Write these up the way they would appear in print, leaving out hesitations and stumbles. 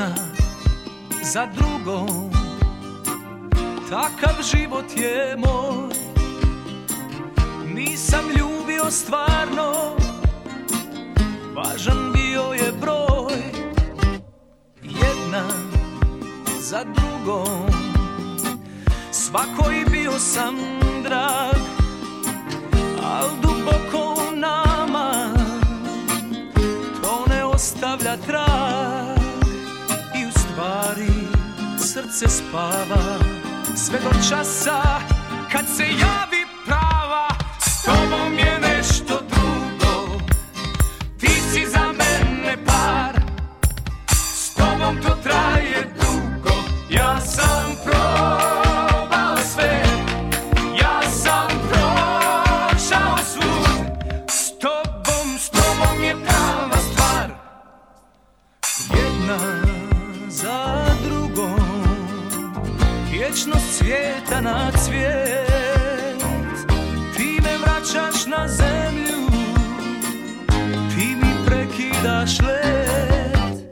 jedna za drugom, takav život je moj. Nisam ljubio stvarno, važan bio je broj. Jedna za drugom, svakoj bio sam drag, al duboko u nama to ne ostavlja trag. I u stvari srce spava sve do časa kad se javi prava. S tobom je nešto drugo, ti si za mene par, s tobom to traje dugo. Ja sam probao sve, ja sam prošao svud, s tobom je prava stvar. Jedna za drugom, vječnost svijeta na cvijet. Ti me vraćaš na zemlju, ti mi prekidaš let.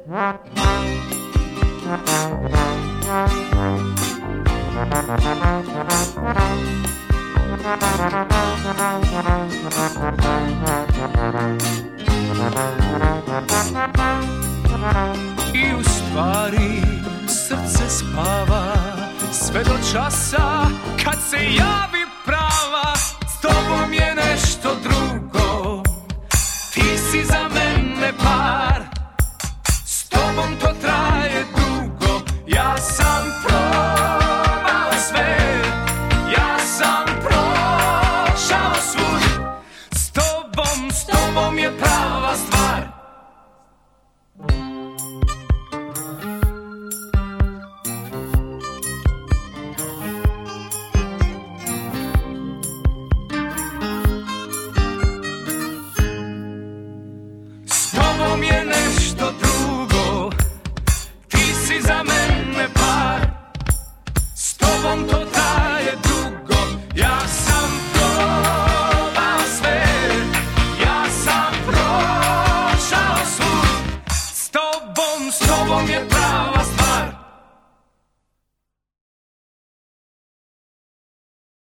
I u stvari srce spava sve do časa kad se javi prava.